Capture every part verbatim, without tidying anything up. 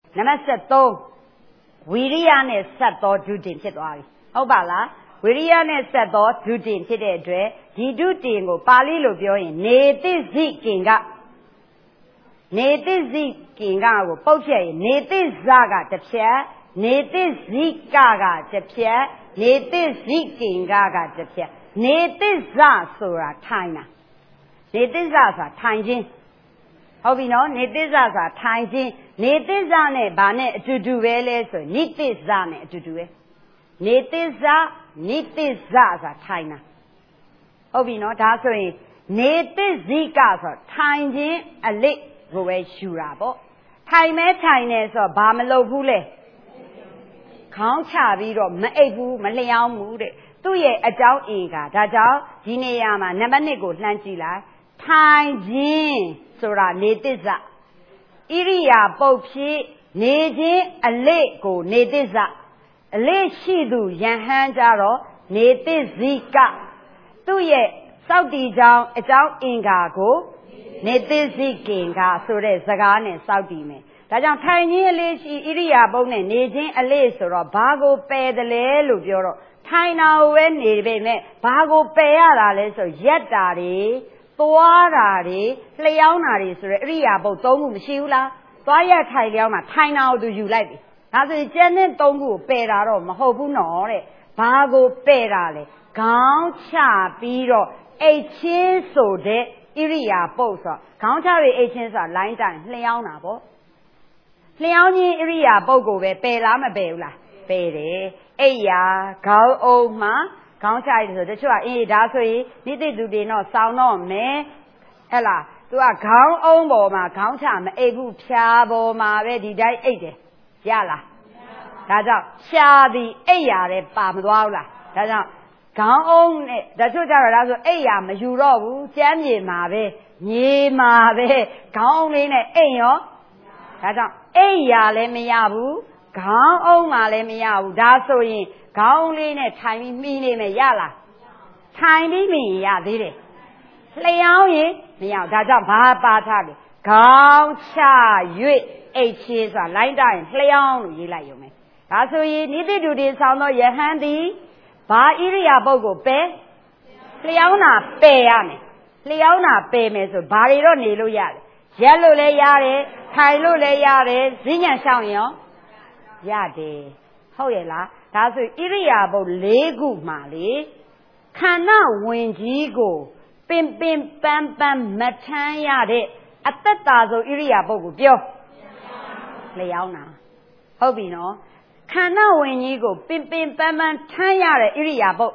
နံပါတ်73ဝိရိယနဲ့ဆက်သောဒုတင်ဖြစ်သွားပြီဟုတ်ပါလားဝိရိယနဲ့ဆက်သောဒုတင်ဖြစ်တဲ့အတွက်ဒီဒုတင်ကိုပါဠိလိုပြောရင်နေတိစိကင်ကနေတိစိကင်ကကိုပုတ်ဖြတ်ရင်နေတိဇကတစ်ဖြတ်နေတိဇိကကတစ်ဖြတ်နေတိဇိကင်ကကတစ်ဖြတ်နေတိဇဆိုတာထိုင်တာနေတိဇဆိုတာထိုင်ခြင်းဟုတ်ပြီနော်နေတိဇဆိုတာထိုင်ခြင်းနေတိဇနဲ့ဗာနဲ့အတူတူပဲလဲဆိုနိတိဇနဲ့အတူတူပဲနေတိဇနိတိဇဆိုတာထိုင်တာဟုတ်ပြီနော်ဒါဆိုရင်နေတိဇိကဆိုထိုင်ခြင်းအလိကိုပဲယူတာပေါ့ထိုင်မဲထိုင်နေဆိုဘာမလုပ်ဘူးလဲခေါင်းချပြီးတော့မအိပ်ဘူးမလျောင်းဘူးတဲ့သူ့ရဲ့အကြောင်းအင်္ဂါဒါကြောင့်ဒီနေရာမှာနံပါတ်oneကိုလှမ်းကြည့်လိုက်ထိုင်ခြင်းဆိုတာနေတိဇဣရိယာပုတ်ဖြစ်နေခြင်းအလိကိုနေတိဇအလိရှိသူယဟန်ကြတော့နေတိဇိကသူ့ရဲ့စောက်တီကြောင့်အကြောင်းအင်္ဂါကိုနေတိဇိကင်္ဂဆိုတဲ့စကားနဲ့စောက်တီမယ်ဒါကြောင့်ထိုင်ခြင်းအလေးရှိဣရိယာပုတ်နဲ့နေခြင်းအလေးဆိုတော့ဘာကိုပယ်တယ်လဲလို့ပြောတော့ထိုင်တာကိုပဲနေပေမဲ့ဘာကိုပယ်ရတာလဲဆိုရက်တာတွေသွားတာတွေလျှောင်းတာတွေဆိုရဲဣရိယာပုတ်သုံးခုမရှိဘူးလားသွားရက်ထိုင်လျှောင်းတာထိုင်တာကိုသူယူလိုက်ပြီဒါဆိုရင်ကျန်တဲ့သုံးခုကိုပယ်တာတော့မဟုတ်ဘူးနော်တဲ့ဘာကိုပယ်တာလဲခေါင်းချပြီးတော့အိတ်ချင်းဆိုတဲ့ဣရိယာပုတ်ဆိုခေါင်းချပြီးအိတ်ချင်းဆိုတာလိုင်းတိုင်းလျှောင်းတာပေါ့လျှောင်းခြင်းဣရိယာပုတ်ကိုပဲပယ်လားမပယ်ဘူးလားပယ်တယ်အိယာခေါင်းအုံးမှာခေါင်းချရတယ်ဆိုတချို့ကအေးဒါဆိုရင်နိတိတူတင်တော့စောင်းတော့မယ်ဟဲ့လားသူကခေါင်းအုံးပေါ်မှာခေါင်းချမအိပ်ဘူးဖြာပေါ်မှာပဲဒီတိုင်းအိပ်တယ်ရလားဒါကြောင့်ဖြာသည်အိပ်ရတယ်ပါမသွားဘူးလားဒါကြောင့်ခေါင်းအုံးနဲ့တချို့ကြတော့ဒါဆိုအိပ်ရမယူတော့ဘူးကျမ်းမြေမှာပဲမြေမှာပဲခေါင်းအုံးလေးနဲ့အိပ်ရောဒါကြောင့်အိပ်ရလည်းမရဘူးခေါင်းအုံးမှလည်းမရဘူးဒါဆိုရင်ခေါင်းလေးနဲ့ထိုင်ပြီးမှီနေမယ်ရလားထိုင်ပြီးမှီရသေးတယ်လျှောင်းရင်မရဘူးဒါကြောင့်ဘာပါထားလဲခေါင်းချ၍အိတ်ချေဆိုတာလိုင်းတိုင်းလျှောင်းလို့ရေးလိုက်ရုံပဲဒါဆိုရင်နိတိတူတင်ဆောင်သောယဟန်သည်ဘာဣရိယာပုတ်ကိုပယ်လျှောင်းတာပယ်ရမယ်လျှောင်းတာပယ်မယ်ဆိုဘာတွေတော့နေလို့ရတယ်ရက်လို့လည်းရတယ်ထိုင်လို့လည်းရတယ်ဈဉ္ညာရှောင်းရင်ရောရတယ်ဟုတ်ရဲ့လားဒါဆိုဣရိယာပုတ်၄ခုမှလေခန္ဓာဝင်ကြီးကိုပင်ပင်ပန်းပန်းမထမ်းရတဲ့အတ္တတာဆုံးဣရိယာပုတ်ကိုပြောလျှောင်းတာဟုတ်ပြီနော်ခန္ဓာဝင်ကြီးကိုပင်ပင်ပန်းပန်းထမ်းရတဲ့ဣရိယာပုတ်ဣ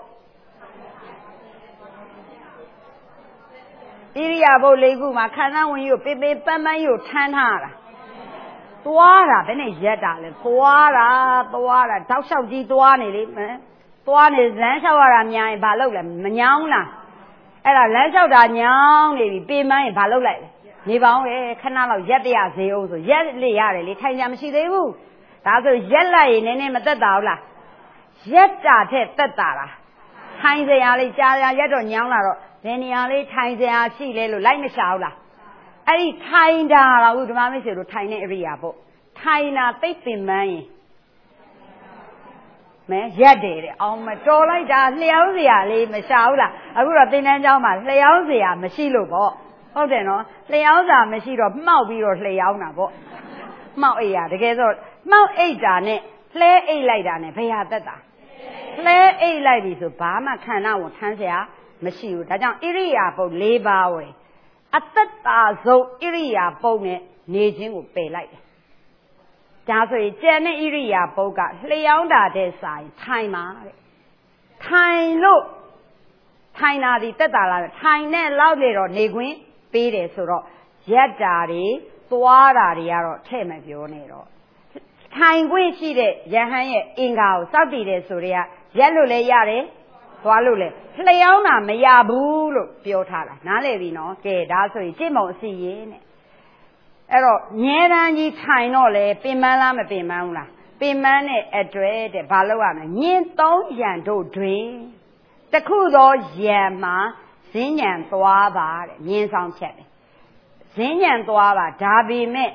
ရိယာပုတ်၄ခုမှာခန္ဓာဝင်ကြီးကိုပင်ပင်ပန်းပန်းကိုထမ်းထားရတာသွားတာဘယ်နဲ့ရက်တာလဲသွားတာသွားတာတောက်လျှောက်ကြီးသွားနေလေသွားနေလမ်းလျှောက်ရတာများရင်ဘာလုပ်လဲမညောင်းလားအဲ့ဒါလမ်းလျှောက်တာညောင်းနေပြီပေမန်းရင်ဘာလုပ်လိုက်လဲနေပေါင်းလေခဏလောက်ရက်တရဈေးအောင်ဆိုရက်လေရတယ်လေထိုင်ကြမရှိသေးဘူးဒါဆိုရက်လိုက်ရင်နည်းနည်းမသက်တာဘူးလားရက်တာထက်သက်တာလားထိုင်စရာလေးကြားရရက်တော့ညောင်းလာတော့ဘယ်နေရာလေးထိုင်စရာရှိလဲလို့လိုက်မရှာဘူးလားအဲ့ဒီထိုင်တာတော့ဓမ္မမိတ်ဆွေတို့ထိုင်တဲ့အရိယာပေါ့ထိုင်တာသိပ်ပင်ပန်းရင်မဲရက်တယ်တဲ့အောင်မတော်လိုက်တာလျှောင်းစရာလေးမရှာဘူးလားအခုတော့သင်တန်းကျောင်းမှာလျှောင်းစရာမရှိလို့ပေါ့ဟုတ်တယ်နော်လျှောင်းစရာမရှိတော့မှောက်ပြီးတော့လျှောင်းတာပေါ့မှောက်အိပ်ရတကယ်ဆိုမှောက်အိပ်တာနဲ့လှဲအိပ်လိုက်တာနဲ့ဘယ်ဟာသက်တာလှဲအိပ်လိုက်ပြီဆိုဘာမှခန္ဓာကိုထမ်းစရာမရှိဘူးဒါကြောင့်ဣရိယာပုတ်၄ပါးဝယ်အတ္တတာဆုံးဣရိယာပုတ်နဲ့နေခြင်းကိုပယ်လိုက်တယ်ဒါဆိုရင်ကျန်တဲ့ဣရိယာပုတ်ကလျှောင်းတာတဲ့ဆိုင်ထိုင်ပါတဲ့ထိုင်လို့ထိုင်တာဒီတက်တာလားထိုင်နဲ့လောက်နေတော့နေခွင့်ပေးတယ်ဆိုတော့ရက်တာတွေသွားတာတွေကတော့ထဲ့မပြောနဲ့တော့ထိုင်ခွင့်ရှိတဲ့ယဟန်ရဲ့အင်္ဂါကိုစောင့်တည်တယ်ဆိုတော့ရက်လို့လည်းရတယ်သွားလို့လည်းလျှောင်းတာမရဘူးလို့ပြောထားတာနားလည်ပြီနော်ကဲဒါဆိုရင်ကြည့်မုံအစီရင်နဲ့အဲ့တော့ငဲတန်းကြီးထိုင်တော့လေပင်မန်းလားမပင်မန်းဘူးလားပင်မန်းနဲ့အတွဲတဲ့ဘာလို့ရမလဲညင်သုံးရန်တို့တွင်တခုသောရန်မှာဈဉ္ဉံသွားပါတဲ့ညင်ဆောင်ချက်တယ်ဈဉ္ဉံသွားပါဒါပေမဲ့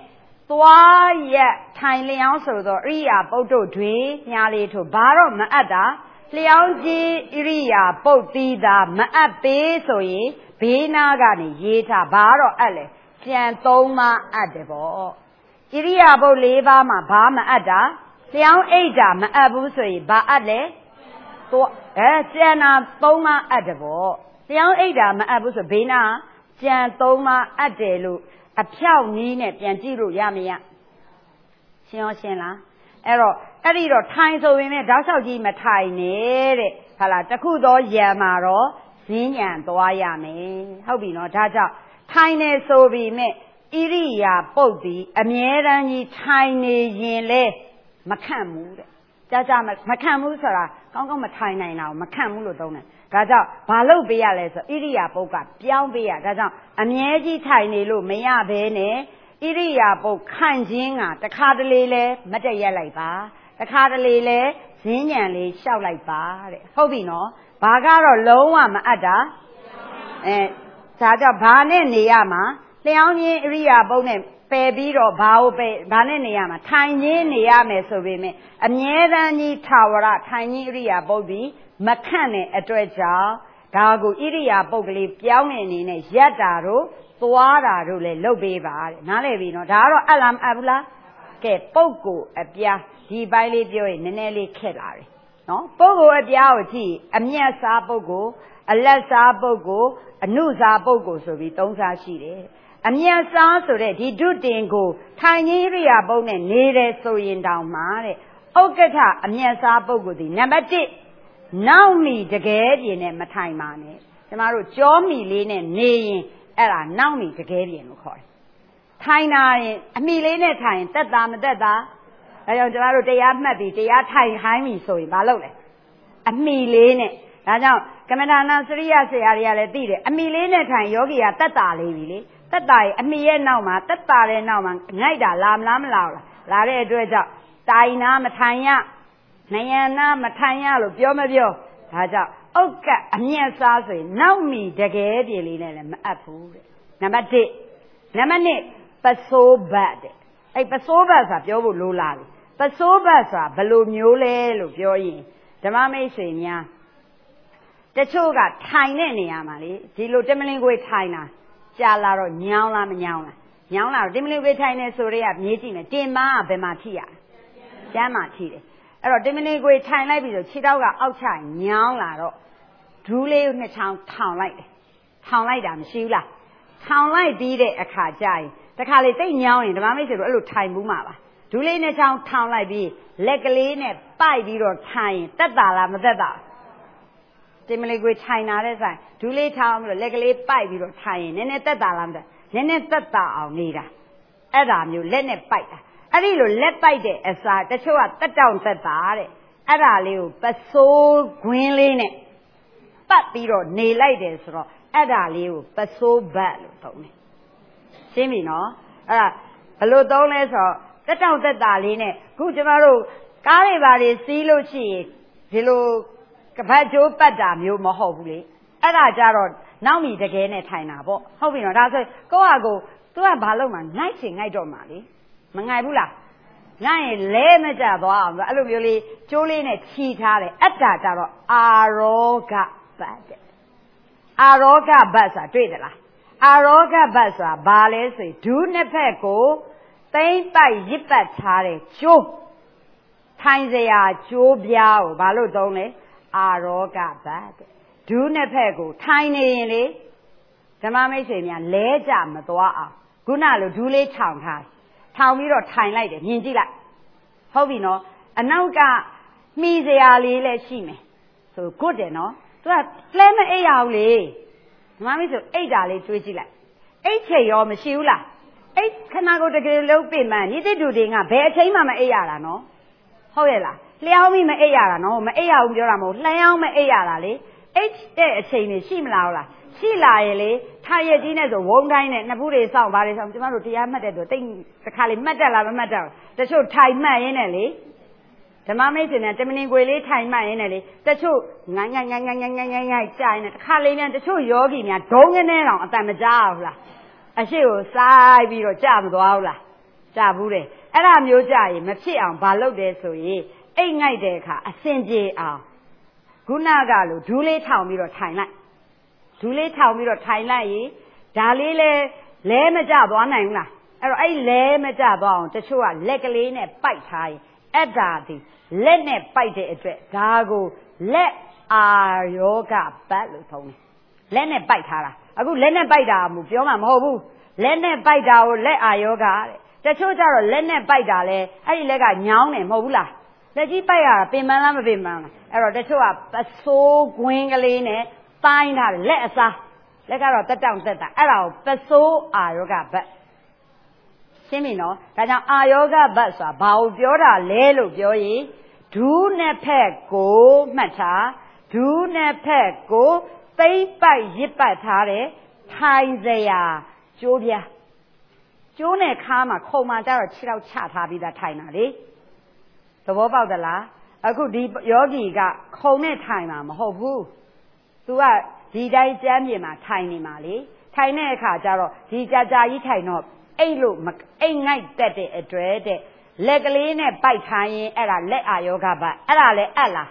သွားရက်ထိုင်လျောင်းဆိုတော့ဣရိယာပုတ်တို့တွေညာလေးတို့ဘာတော့မအပ်တာလျောင်းကြီးဣရိယာပုတ်သီးတာမအပ်ပေးဆိုရင်ဘေးနာကနေရေးထားဘာတော့အပ်လဲကြံသုံးပါးအပ်တယ်ပေါ့ဣရိယာပုတ်လေးပါးမှာဘာမအပ်တာလျောင်းအိတ်တာမအပ်ဘူးဆိုရင်ဘာအပ်လဲတော့အဲကြံနာသုံးပါးအပ်တယ်ပေါ့လျောင်းအိတ်တာမအပ်ဘူးဆိုဘေးနာကြံသုံးပါးအပ်တယ်လို့အဖြောက်နည်းနဲ့ပြန်ကြည့်လို့ရမရရှင်းရောရှင်းလားအဲ့တော့အဲ့ဒီတော့ထိုင်ဆိုရင်လည်းတောက်လျှောက်ကြီးမထိုင်နဲ့တဲ့ဟာလားတခုသောယံမှာတော့ဈဉ္ဉံသွားရမယ်ဟုတ်ပြီနော်ဒါကြောင့်ထိုင်နေဆိုပြီးမဲ့ဣရိယာပုတ်သည်အမြဲတမ်းကြီးထိုင်နေရင်လေမခန့်ဘူးတဲ့ကြာကြာမခန့်ဘူးဆိုတာကောင်းကောင်းမထိုင်နိုင်တာကိုမခန့်ဘူးလို့သုံးတယ်ဒါကြောင့်ဘာလို့ပေးရလဲဆိုဣရိယာပုတ်ကပြောင်းပေးရဒါကြောင့်အမြဲကြီးထိုင်နေလို့မရဘဲနဲ့ဣရိယာပုတ်ခန့်ခြင်းကတခါတလေလဲမတက်ရက်လိုက်ပါတခါတလေလဲဈဉ္ဉံလေးလျှောက်လိုက်ပါတဲ့ဟုတ်ပြီနော်ဘာကတော့လုံးဝမအပ်တာအဲဒါကြောင့်ဘာနဲ့နေရမှာလျောင်းခြင်းဣရိယာပုတ်နဲ့ပယ်ပြီးတော့ဘာကိုပယ်ဘာနဲ့နေရမှာထိုင်ခြင်းနေရမယ်ဆိုပေမဲ့အမြဲတမ်းကြီးထာဝရထိုင်ခြင်းဣရိယာပုတ်ပြီးမခန့်တဲ့အတွက်ကြောင့်ဒါကိုဣရိယာပုတ်ကလေးပြောင်းတဲ့အနေနဲ့ရက်တာတို့သွားတာတို့လည်းလုပ်ပေးပါတဲ့နားလည်ပြီနော်ဒါကတော့အလားမအပ်ဘူးလားကဲပုတ်ကိုအပြားဒီပိုင်းလေးပြောရင်နည်းနည်းလေးခက်လာတယ်နော်ပုတ်ကိုအပြားကိုကြည့်အမျက်စားပုတ်ကိုအလက်စားပုတ်ကိုအနုစားပုတ်ကိုဆိုပြီးသုံးစားရှိတယ်အမျက်စားဆိုတဲ့ဒီဒုတင်ကိုထိုင်ခြင်းဣရိယာပုတ်နဲ့နေတယ်ဆိုရင်တောင်မှတဲ့ဥက္ကဋ္ဌအမျက်စားပုတ်ကိုဒီနံပါတ်တစ်နောက်မီတကယ်ပြင်းနဲ့မထိုင်ပါနဲ့ကျမတို့ကြောမီလေးနဲ့နေရင်အဲ့ဒါနောက်မီတကယ်ပြင်းလို့ခေါ်တယ်ထိုင်တာရင်အမီလေးနဲ့ထိုင်တက်တာမတက်တာဒါကြောင့်ကျမတို့တရားမှတ်ပြီးတရားထိုင်ခိုင်းပြီဆိုရင်မလုပ်လဲအမီလေးနဲ့ဒါကြောင့်ကမ္မဋ္ဌာန်းစရိယဆရာတွေကလည်းသိတယ်အမီလေးနဲ့ထိုင်ယောဂီကတက်တာလေးပြီလေတက်တာရဲ့အမီရဲ့နောက်မှာတက်တာတဲ့နောက်မှာငိုက်တာလာမလားမလားလားလာတဲ့အတွက်ကြောင့်တိုင်နာမထိုင်ရနယနာမထိုင်ရလို့ပြောမပြောဒါကြောင့်ဥက္ကအမျက်စားဆိုရင်နောက်မီတကယ်ပြေလေးနဲ့လည်းမအပ်ဘူးတဲ့နံပါတ်တစ်နံပါတ်နှစ်ပစိုးဘတ်တဲ့အဲ့ပစိုးဘတ်ဆိုတာပြောဖို့လိုလားလေပစိုးဘတ်ဆိုတာဘယ်လိုမျိုးလဲလို့ပြောရင်ဓမ္မမိတ်ဆွေများတချို့ကထိုင်တဲ့နေရာမှာလေဒီလိုတမလင်ကိုထိုင်တာကြာလာတော့ညောင်းလားမညောင်းလားညောင်းလာတော့တမလင်ကိုထိုင်နေဆိုရဲကမြေးကြည့်မယ်တင်ပါကဘယ်မှာထိရကျမ်းမှာထိတယ်အဲ့တော့တမလင်ကိုထိုင်လိုက်ပြီးဆိုခြေထောက်ကအောက်ချညောင်းလာတော့ဒူးလေးကိုနှစ်ချောင်းထောင်လိုက်တယ်ထောင်လိုက်တာမရှိဘူးလားထောင်လိုက်ပြီးတဲ့အခါကျရင်တခါလေတိတ်ညောင်းရင်ဓမ္မမိတ်ဆွေတို့အဲ့လိုထိုင်ဘူးမှာပါဒူးလေးနှစ်ချောင်းထောင်လိုက်ပြီးလက်ကလေးနဲ့ပိုက်ပြီးတော့ထိုင်ရင်တက်တာလားမတက်တာတင်မလေးကိုထိုင်တာတဲ့ဆိုင်ဒူးလေးထောင်ပြီးတော့လက်ကလေးပိုက်ပြီးတော့ထိုင်ရင်နည်းနည်းတက်တာလားမတက်နည်းနည်းတက်တာအောင်နေတာအဲ့ဒါမျိုးလက်နဲ့ပိုက်တာအဲ့ဒီလိုလက်ပိုက်တဲ့အစားတချို့ကတက်တောင့်တက်တာတဲ့အဲ့ဒါလေးကိုပစိုးခွင်းလေးနဲ့ပတ်ပြီးတော့နေလိုက်တယ်ဆိုတော့အဲ့ဒါလေးကိုပစိုးဘတ်လို့သုံးတယ်ရှင်းပြီနော်အဲ့ဒါဘယ်လိုသုံးလဲဆိုတော့တက်တောင့်တက်တာလေးနဲ့ခုကျမတို့ကားတွေပါတွေစီးလို့ရှိရင်ဒီလိုကပတ်ကျိုးပတ်တာမျိုးမဟုတ်ဘူးလေအဲ့ဒါကြတော့နောက်မီတကယ်နဲ့ထိုင်တာပေါ့ဟုတ်ပြီနော်ဒါဆိုကိုယ့်ဟာကိုသူကဘာလုပ်မှာငိုက်ချင်ငိုက်တော့မှာလေမငိုက်ဘူးလားငိုက်ရင်လဲမကြသွားအောင်အဲ့လိုမျိုးလေးကျိုးလေးနဲ့ခြီထားတယ်အဲ့ဒါကြတော့အာရောဂဘတ်တဲ့အာရောဂဘတ်ဆိုတာတွေ့သလားအာရောဂဘတ်ဆိုတာဘာလဲဆိုရင်ဒူးနှစ်ဖက်ကိုသိမ့်ပိုက်ရစ်ပတ်ထားတဲ့ကျိုးထိုင်စရာကျိုးပြားကိုဘာလို့သုံးလဲအာရောဂဘတ်တဲ့ဒူးနှစ်ဖက်ကိုထိုင်နေရင်လေဓမ္မမိတ်ဆွေများလဲကြမသွားအောင်ခုနလိုဒူးလေးထောင်ထားထောင်ပြီးတော့ထိုင်လိုက်တယ်မြင်ကြည့်လိုက်ဟုတ်ပြီနော်အနောက်ကမှီစရာလေးလည်းရှိမယ်ဆိုဂုတ်တယ်နော်သူကလဲမအိပ်ရဘူးလေဓမ္မမိတ်ဆွေအိပ်တာလေးတွေးကြည့်လိုက်အိပ်ချိန်ရောမရှိဘူးလားအိပ်ခဏကိုတကယ်လုံးပြင်မှန်ဤတိတူတွေကဘယ်အချိန်မှမအိပ်ရတာနော်ဟုတ်ရဲ့လားလျှောင်းပြီးမအိပ်ရတာနော်မအိပ်ရဘူးပြောတာမဟုတ်လျှောင်းမအိပ်ရတာလေအိပ်တဲ့အချိန်နေရှိမလားဟုတ်လားရှိလာရဲ့လေထားရကြီးနဲ့ဆိုဝုန်းတိုင်းနဲ့နှစ်ဖူးတွေစောင့်ပါလေစောင့်ကျမတို့တရားမှတ်တဲ့သူတိတ်တစ်ခါလေးမှတ်တက်လားမမှတ်တက်တချို့ထိုင်မှတ်ရင်းနဲ့လေဓမ္မမိတ်ဆွေနဲ့တမင်ကိုလေးထိုင်မှတ်ရင်းနဲ့လေတချို့ငိုင်းငိုင်းငိုင်းငိုင်းငိုင်းငိုင်းငိုင်းငိုင်းကြာရင်တစ်ခါလေးနဲ့တချို့ယောဂီများဒုံးကနေတောင်အတန်မကြားဘူးလားအရှိကိုစိုက်ပြီးတော့ကြာမသွားဘူးလားကြာဘူးတယ်အဲ့ဒါမျိုးကြာရင်မဖြစ်အောင်ဘာလုပ်တယ်ဆိုရင်အိတ်ငိုက်တဲ့အခါအစင်ပြေအောင်ခုနကလို့ဒူးလေးထောင်ပြီးတော့ထိုင်လိုက်ဒူးလေးထောင်ပြီးတော့ထိုင်လိုက်ရင်ဒါလေးလဲလဲမကြသွားနိုင်ဘူးလားအဲ့တော့အဲ့လဲမကြသွားအောင်တချို့ကလက်ကလေးနဲ့ပိုက်ထားရင်အဲ့ဒါဒီလက်နဲ့ပိုက်တဲ့အတွက်ဒါကိုလက်အာယောဂဘတ်လို့ထုံးတယ်လက်နဲ့ပိုက်ထားတာအခုလက်နဲ့ပိုက်တာမျိုးပြောမှမဟုတ်ဘူးလက်နဲ့ပိုက်တာကိုလက်အာယောဂတဲ့တချို့ကျတော့လက်နဲ့ပိုက်တာလဲအဲ့ဒီလက်ကညောင်းတယ်မဟုတ်ဘူးလားလက်ကြီးပိုက်ရတာပင်ပန်းလားမပင်ပန်းလားအဲ့တော့တချို့ကပစိုးကွင်းကလေးနဲ့တိုင်းထားတယ်လက်အစားလက်ကတော့တက်တောင့်တက်တာအဲ့ဒါကိုပစိုးအာယောဂဘတ်ရှင်းပြီနော်ဒါကြောင့်အာယောဂဘတ်ဆိုတာဘာကိုပြောတာလဲလို့ပြောရင်ဒူးနှစ်ဖက်ကိုမှတ်ထားဒူးနှစ်ဖက်ကိုသိမ့်ပိုက်ရစ်ပတ်ထားတဲ့ထိုင်စရာကျိုးပြားကျိုးနဲ့ခါမှာခုံမှကြတော့ခြေထောက်ချထားပြီးသားထိုင်တာလေသဘောပေါက်သလားအခုဒီယောဂီကခုံနဲ့ထိုင်မှာမဟုတ်ဘူးသူကဒီတိုင်းကျမ်းမြေမှာထိုင်နေမှာလေထိုင်တဲ့အခါကျတော့ဒီကြာကြာကြီးထိုင်တော့အိတ်လို့အိတ်ငိုက်တက်တဲ့အတွက်တဲ့လက်ကလေးနဲ့ပိုက်ထားရင်အဲ့ဒါလက်အာယောဂဘတ်အဲ့ဒါလဲအပ်လား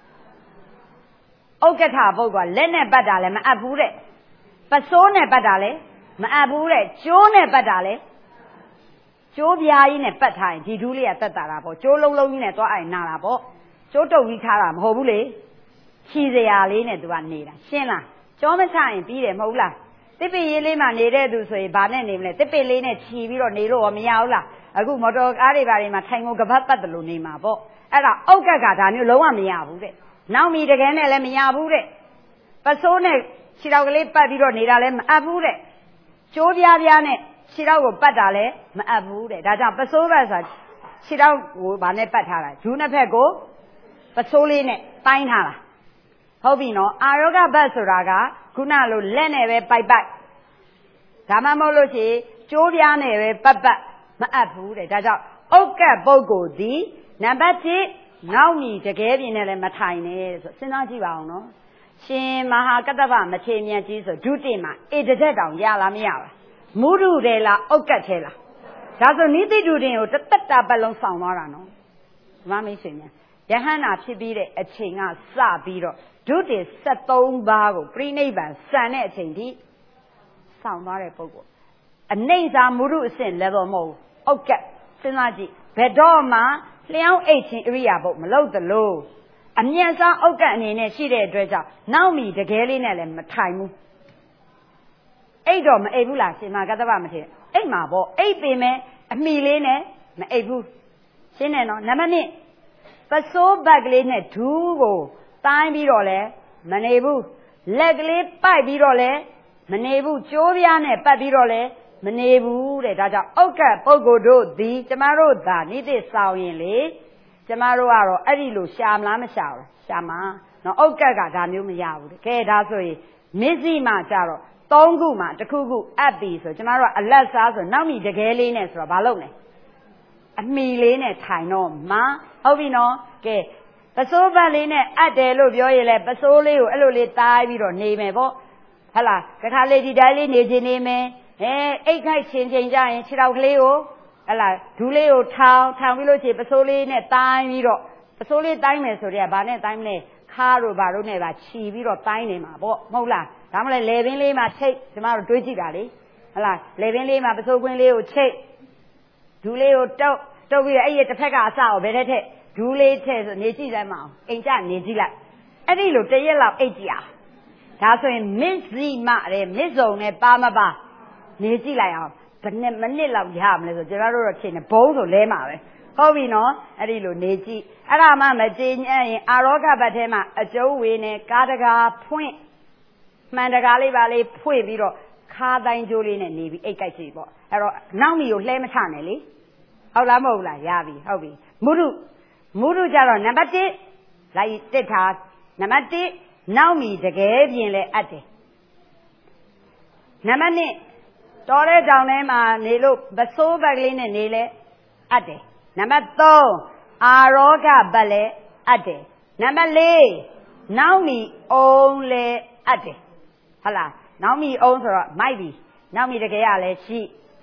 ဥက္ကဋ္ဌပုဂ္ဂိုလ်ကလက်နဲ့ပတ်တာလဲမအပ်ဘူးတဲ့ပစိုးနဲ့ပတ်တာလဲမအပ်ဘူးတဲ့ကျိုးနဲ့ပတ်တာလဲကျိုးပြားကြီးနဲ့ပတ်ထားရင်ဒီဒူးလေးကတက်တာတာပေါ့ကျိုးလုံးလုံးကြီးနဲ့သွားအိုင်နာတာပေါ့ကျိုးတုပ်ကြီးထားတာမဟုတ်ဘူးလေခြီစရာလေးနဲ့သူကနေတာရှင်းလားကြောမချရင်ပြီးတယ်မဟုတ်လားတစ်ပင်ရေးလေးမှနေတဲ့သူဆိုရင်ဘာနဲ့နေမလဲတစ်ပင်လေးနဲ့ခြီပြီးတော့နေလို့မရဘူးလားအခုမော်တော်ကားတွေဘာတွေမှာထိုင်ကုန်ကပတ်ပတ်တယ်လို့နေမှာပေါ့အဲ့ဒါအောက်ကကဒါမျိုးလုံးဝမရဘူးတဲ့နောက်မီတကယ်နဲ့လည်းမရဘူးတဲ့ပစိုးနဲ့ခြေထောက်ကလေးပတ်ပြီးတော့နေတာလည်းမအပ်ဘူးတဲ့ကျိုးပြားပြားနဲ့ခြေထောက်ကိုပတ်တာလည်းမအပ်ဘူးတဲ့ဒါကြောင့်ပစိုးဘက်ဆိုတာခြေထောက်ကိုဗာနဲ့ပတ်ထားတာဒူးနှစ်ဖက်ကိုပစိုးလေးနဲ့တိုင်းထားတာဟုတ်ပြီနော်အာယောဂဘတ်ဆိုတာကခုနလိုလက်နဲ့ပဲပိုက်ပိုက်ဒါမှမဟုတ်လို့ရှိရင်ကျိုးပြားနဲ့ပဲပတ်ပတ်မအပ်ဘူးတဲ့ဒါကြောင့်ဥက္ကဋ္ဌပုဂ္ဂိုလ်ဒီနံပါတ်တစ်နောက်မြီတကယ်ပြင်းနဲ့လည်းမထိုင်နဲ့ဆိုစဉ်းစားကြည့်ပါအောင်နော်ရှင်မဟာကတ္တဗမထေမြတ်ကြီးဆိုဒုတိယမှာအေတသက်တောင်ရလားမရလားမုရုတယ်လားဥက္ကဋ္ဌထဲလားဒါဆိုနိတိတုတင်ကိုတသက်တာပတ်လုံးဆောင်သွားတာနော်ဓမ္မမိတ်ဆွေများယဟန္တာဖြစ်ပြီးတဲ့အချိန်ကစပြီးတော့ဒုတိယဆယ်သုံးပါးကိုပြိနိဗ္ဗာန်စံတဲ့အချိန်ထိဆောင်သွားတဲ့ပုဂ္ဂိုလ်အနိစ္စမုရုအဆင့် level မဟုတ်ဥက္ကဋ္ဌစဉ်းစားကြည့်ဘယ်တော့မှလျှောင်းအိတ်ချင်းအရိယာပုတ်မလုပ်သလိုအမျက်စားဥက္ကဋ္ဌအနေနဲ့ရှိတဲ့အတွက်ကြောင့်နောက်မီတကယ်လေးနဲ့လည်းမထိုင်ဘူးအိတ်တော့မအိတ်ဘူးလားရှင်မကတ္တဗမထေရအိတ်မှာပေါ့အိတ်ပင်မဲ့အမိလေးနဲ့မအိတ်ဘူးရှင်းတယ်နော်နံပါတ်နှစ်ပစိုးဘက်ကလေးနဲ့ဒူးကိုတိုင်းပြီးတော့လဲမနေဘူးလက်ကလေးပိုက်ပြီးတော့လဲမနေဘူးကျိုးပြားနဲ့ပတ်ပြီးတော့လဲမနေဘူးတဲ့ဒါကြောင့်ဥက္ကဋ္ဌပုဂ္ဂိုလ်တို့သည်ကျမတို့သာနိတိဆောင်ရင်လေကျမတို့ကတော့အဲ့ဒီလိုရှာမလားမရှာဘူးရှာမှာနော်ဥက္ကဋ္ဌကဒါမျိုးမရဘူးတဲ့ကဲဒါဆိုရင်မစ္စည်းမှကြတော့သုံးခုမှတစ်ခုခုအပ်ပြီဆိုကျမတို့ကအလက်စားဆိုနောက်မိတကယ်လေးနဲ့ဆိုတော့ဘာလုပ်လဲအမီလေးနဲ့ထိုင်တော့မှဟုတ်ပြီနော်ကဲပစိုးဘက်လေးနဲ့အပ်တယ်လို့ပြောရင်လေပစိုးလေးကိုအဲ့လိုလေးတားပြီးတော့နေမယ်ပေါ့ဟဟလားကခါလေးဒီတိုင်းလေးနေခြင်းနေမယ်အဲအိတ်ခိုက်ချင်းချင်းကြရင်ခြေထောက်ကလေးကိုဟလာဒူးလေးကိုထောင်ထောင်ပြီးလို့ရှိရင်ပစိုးလေးနဲ့တိုင်းပြီးတော့ပစိုးလေးတိုင်းမယ်ဆိုတော့ဗာနဲ့တိုင်းမလဲခါတို့ဗာတို့နဲ့ဗာခြီပြီးတော့တိုင်းနေမှာပေါ့မဟုတ်လားဒါမှလည်းလေပင်လေးမှာချိတ်ကျမတို့တွေးကြည့်တာလေဟလာလေပင်လေးမှာပစိုးကွင်းလေးကိုချိတ်ဒူးလေးကိုတုပ်တုပ်ပြီးတော့အဲ့ဒီတစ်ဖက်ကအစကိုဘယ်တဲ့ထက်ဒူးလေးထည့်ဆိုနေကြည့်လိုက်မအောင်အိမ်ကျနေကြည့်လိုက်အဲ့ဒီလိုတရက်လောက်အိတ်ကြည့်အောင်ဒါဆိုရင်မစ္စိမတဲ့မစ္စုံနဲ့ပါမပါနေကြည့်လိုက်အောင်ဘယ်နဲ့မိနစ်လောက်ရမလဲဆိုကျွန်တော်တို့တော့ချိန်နေဘုံဆိုလဲမှာပဲဟုတ်ပြီနော်အဲ့ဒီလိုနေကြည့်အဲ့ဒါမှမကြည်ညက်ရင်အာရောဂဘတ်ထဲမှာအကျုံးဝေနဲ့ကားတကာဖွင့်မှန်တကာလေးပါလေးဖွင့်ပြီးတော့ခါတိုင်းကျိုးလေးနဲ့နေပြီးအိတ်ကြိုက်ကြည့်ပေါ့အဲ့တော့နောက်မီကိုလှဲမချနဲ့လေဟုတ်လားမဟုတ်လားရပြီဟုတ်ပြီမုရုမုရုကြတော့နံပါတ်တစ်လိုက်တစ်ထားနံပါတ်တစ်နောက်မီတကယ်ပြင်လဲအပ်တယ်နံပါတ်နှစ်တော်တဲ့ကြောင်ထဲမှာနေလို့ပစိုးဘက်ကလေးနဲ့နေလဲအပ်တယ်နံပါတ်သုံးအာရောဂဘတ်လဲအပ်တယ်နံပါတ်လေးနောက်မီအုံးလဲအပ်တယ်ဟုတ်လားနောက်မီအုံးဆိုတော့မိုက်ပြီနောက်မီတကယ်ရလဲရှိ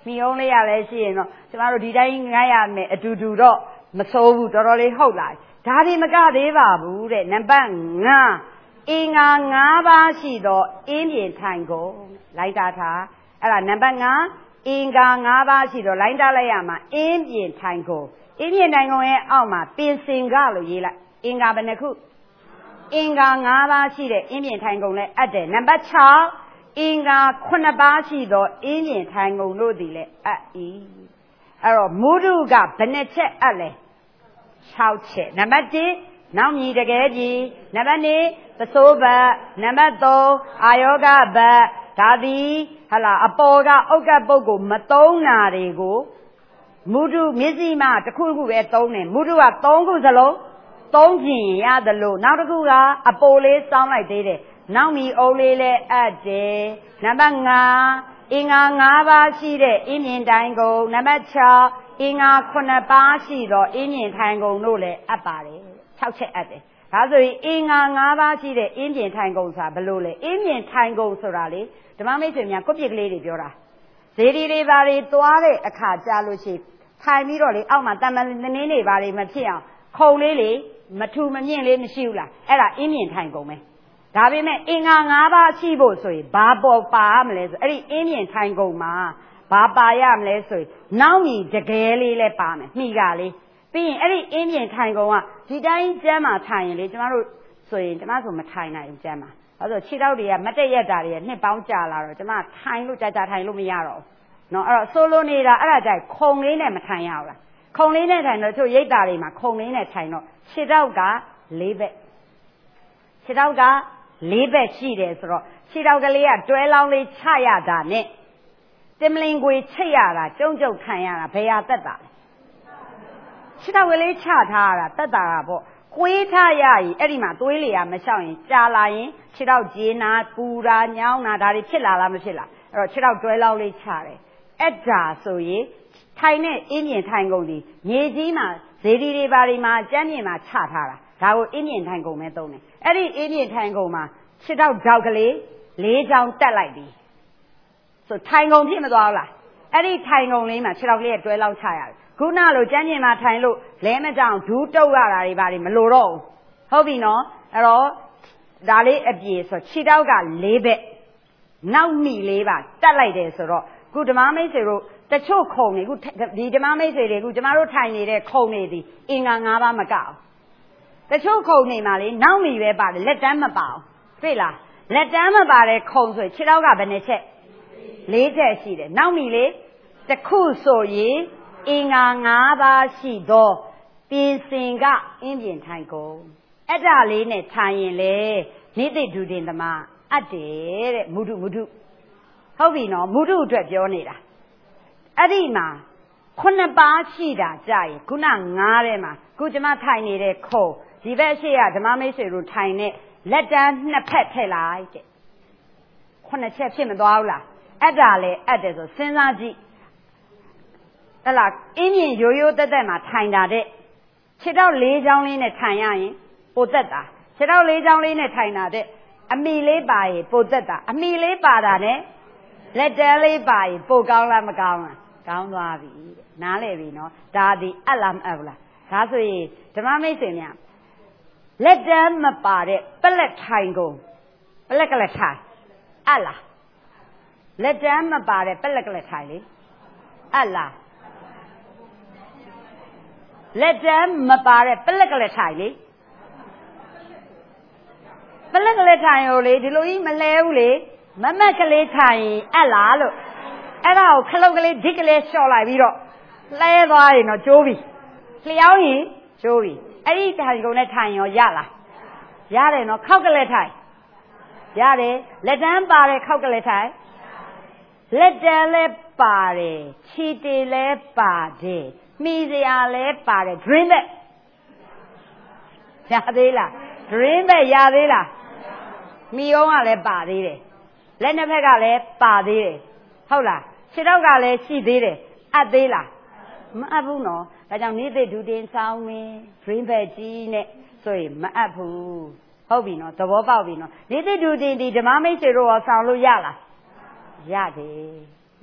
မိအောင်လေးရလဲရှိရင်တော့ကျမတို့ဒီတိုင်းငှားရမယ်အတူတူတော့မစိုးဘူးတော်တော်လေးဟုတ်လာဒါဒီမကသေးပါဘူးတဲ့နံပါတ်၅အင်္ဂါ၅ပါးရှိသောအင်းပြင်ထိုင်ကုန်လိုက်တာထားအဲ့ဒါနံပါတ်၅အင်္ဂါ၅ပါးရှိသောလိုင်းတားလိုက်ရမှာအင်းပြင်ထိုင်ကုန်အင်းပြင်ထိုင်ကုန်ရဲ့အောက်မှာပင်စင်ကလို့ရေးလိုက်အင်္ဂါဘယ်နှခုအင်္ဂါ၅ပါးရှိတဲ့အင်းပြင်ထိုင်ကုန်လဲအပ်တယ်နံပါတ်၆အင်္ဂါခုနှစ်ပါးရှိသောအင်းပြင်ထိုင်ကုန်တို့သည်လဲအပ်၏အဲ့တော့မုဒုကဘယ်နှချက်အပ်လဲ၆ချက်နံပါတ်၁နောက်မြည်တကယ်ကြီးနံပါတ်၂သစိုးဘတ်နံပါတ်၃အာယောဂဘတ်ဒါသည်ဟလာအပေါ်ကဥက္ကပုတ်ကိုမသုံးနာတွေကိုမုဒုမျက်စိမှတစ်ခုခုပဲသုံးတယ်မုဒုက၃ခုစလုံးသုံးကျင်ရတယ်လို့နောက်တစ်ခုကအပိုလေးစောင်းလိုက်သေးတယ်နောက်မြည်အုပ်လေးလည်းအပ်တယ်နံပါတ်၅အင်္ဂါ၅ပါးရှိတဲ့အင်းမြင်တိုင်းကုန်နံပါတ်၆အင်္ဂါခုနှစ်ပါးရှိသောအင်းမြင်ထိုင်ကုန်တို့လည်းအပ်ပါတယ်၆ချက်အပ်တယ်ဒါဆိုရင်အင်္ဂါ၅ပါးရှိတဲ့အင်းမြင်ထိုင်ကုန်ဆိုတာဘယ်လိုလဲအင်းမြင်ထိုင်ကုန်ဆိုတာလေဓမ္မမိတ်ဆွေများကိုပြစ်ကလေးတွေပြောတာဇေဒီတွေဘာတွေသွားတဲ့အခါကြာလို့ရှိထိုင်ပြီးတော့လေအောက်မှာတမန်တင်းတွေဘာတွေမဖြစ်အောင်ခုံလေးလေမထူမမြင့်လေးမရှိဘူးလားအဲ့ဒါအင်းမြင်ထိုင်ကုန်ပဲဒါပေမဲ့အင်္ဂါ၅ပါးရှိဖို့ဆိုရင်ဘာပေါ်ပါရမလဲဆိုအဲ့ဒီအင်းမြင်ထိုင်ကုန်မှာဘာပါရမလဲဆိုရင်နောက်ညီတကယ်လေးလဲပါမယ်မိကလေးပြီးရင်အဲ့ဒီအင်းမြင်ထိုင်ကုန်ကဒီတိုင်းကျမ်းမှာထိုင်ရင်လေကျမတို့ဆိုရင်ကျမဆိုမထိုင်နိုင်ဘူးကျမ်းမှာအဲဆိုခြေထောက်တွေကမတက်ရက်တာတွေနှစ်ပေါင်းကြာလာတော့ကျမထိုင်လို့ကြာကြာထိုင်လို့မရတော့ဘူးเนาะအဲ့တော့ဆိုလိုနေတာအဲ့ဒါကြိုက်ခုံလေးနဲ့မထိုင်ရဘူးလားခုံလေးနဲ့ထိုင်တော့သူရိတ်တာတွေမှာခုံလေးနဲ့ထိုင်တော့ခြေထောက်က၄ဘက်ခြေထောက်က၄ဘက်ရှိတယ်ဆိုတော့ခြေထောက်ကလေးကတွဲလောင်းလေးချရတာနဲ့တင်မလင်ကိုချိတ်ရတာကျုံကျုံခံရတာဘယ်ဟာတက်တာလဲခြေထောက်ကလေးချထားရတာတက်တာပေါ့ကွေးထားရရင်အဲ့ဒီမှာသွေးလေရမလျှောက်ရင်ကြာလာရင်ခြေထောက်ကျေးနာပူတာညောင်းတာဒါတွေဖြစ်လာလားမဖြစ်လားအဲ့တော့ခြေထောက်တွဲလောင်းလေးချတယ်အဲ့ဒါဆိုရင်ထိုင်တဲ့အင်းမြင်ထိုင်ကုန်ဒီမြေကြီးမှာဇေဒီတွေဘာတွေမှာကျမ်းမြင်မှာချထားတာဒါကိုအင်းမြင်ထိုင်ကုန်ပဲသုံးတယ်အဲ့ဒီအင်းမြင်ထိုင်ကုန်မှာခြေထောက်ထောက်ကလေးလေးချောင်းတက်လိုက်ပြီဆိုထိုင်ကုန်ဖြစ်မသွားဘူးလားအဲ့ဒီထိုင်ကုန်လေးမှာခြေထောက်ကလေးတွဲလောင်းချရတယ်ခုနလိုကျမ်းမြင်မှာထိုင်လို့လဲမကြောင်ဒူးတုပ်ရတာတွေဘာတွေမလိုတော့ဘူးဟုတ်ပြီနော်အဲ့တော့ဒါလေးအပြေဆိုခြေထောက်က၄ဘက်နောက်မိလေးပါတက်လိုက်တယ်ဆိုတော့ခုဓမ္မမိတ်ဆွေတို့တချို့ခုံတွေခုဒီဓမ္မမိတ်ဆွေတွေခုကျမတို့ထိုင်နေတဲ့ခုံတွေဒီအင်္ဂါ၅ပါးမကအောင်တချို့ခုံတွေမှာလေနောက်မိပဲပါတယ်လက်တန်းမပါအောင်တွေ့လားလက်တန်းမပါတဲ့ခုံဆိုခြေထောက်ကဘယ်နှချက်၄ချက်ရှိတယ်နောက်မိလေတစ်ခုဆိုရင်အင်္ဂါ၅ပါးရှိသောပြင်စင်ကအင်းပြင်ထိုင်ကုန်အဲ့ဒါလေးနဲ့ထိုင်ရင်လေနိသိဒုတင်သမားအပ်တယ်တဲ့မုဒုမုဒုဟုတ်ပြီနော်မုဒုအတွက်ပြောနေတာအဲ့ဒီမှာခုနှစ်ပါးရှိတာကြာရင်ခုနငါးထဲမှာခုကျမထိုင်နေတဲ့ခုံဒီဘက်ရှိရဓမ္မမိတ်ဆွေတို့ထိုင်တဲ့လက်တန်းနှစ်ဖက်ထည့်လိုက်တဲ့ခုနှစ်ချက်ဖြစ်မသွားဘူးလားအဲ့ဒါလေအပ်တယ်ဆိုစဉ်းစားကြည့်အဲ့လားအင်းမြင်ရိုးရိုးတက်တက်မှာထိုင်တာတဲ့ခြေထောက်လေးချောင်းလေးနဲ့ထိုင်ရရင်ပိုတက်တာခြေထောက်လေးချောင်းလေးနဲ့ထိုင်တာတဲ့အမီလေးပါရင်ပိုတက်တာအမီလေးပါတာနဲ့လက်တဲလေးပါရင်ပိုကောင်းလားမကောင်းလားကောင်းသွားပြီတဲ့နားလည်ပြီနော်ဒါဒီအလားမအပ်လားဒါဆိုရင်ဓမ္မမိတ်ဆွေများလက်တန်းမပါတဲ့ပလက်ထိုင်ကုန်ပလက်ကလက်ထိုင်အလားလက်တန်းမပါတဲ့ပလက်ကလက်ထိုင်လေအလားလက်တန်းမပါတဲ့ပလက်ကလေးထိုင်လေပလက်ကလေးထိုင်ရောလေဒီလိုကြီးမလဲဘူးလေမမက်ကလေးထိုင်အပ်လားလို့အဲ့ဒါကိုခလုတ်ကလေးဒစ်ကလေးလျှော့လိုက်ပြီးတော့လဲသွားရင်တော့ကျိုးပြီလျှောင်းရင်ကျိုးပြီအဲ့ဒီထိုင်ကုန်နဲ့ထိုင်ရောရလားရတယ်နော်ခောက်ကလေးထိုင်ရတယ်လက်တန်းပါတဲ့ခောက်ကလေးထိုင်လက်တန်းလည်းပါတယ်ခြေတေလည်းပါတယ်မိစရာလဲပါတယ် dream ပဲရသေးလား dream ပဲရသေးလားမိအောင်ကလည်းပါသေးတယ်လက်နှစ်ဖက်ကလည်းပါသေးတယ်ဟုတ်လားခြေထောက်ကလည်းရှိသေးတယ်အပ်သေးလားမအပ်ဘူးနော်ဒါကြောင့်နိသိဒုတင်ဆောင်မင်း dream ပဲကြီးနဲ့ဆိုရင်မအပ်ဘူးဟုတ်ပြီနော်သဘောပေါက်ပြီနော်နိသိဒုတင်ဒီဓမ္မမိတ်ဆွေတို့ရောဆောင်လို့ရလားရတယ်နော်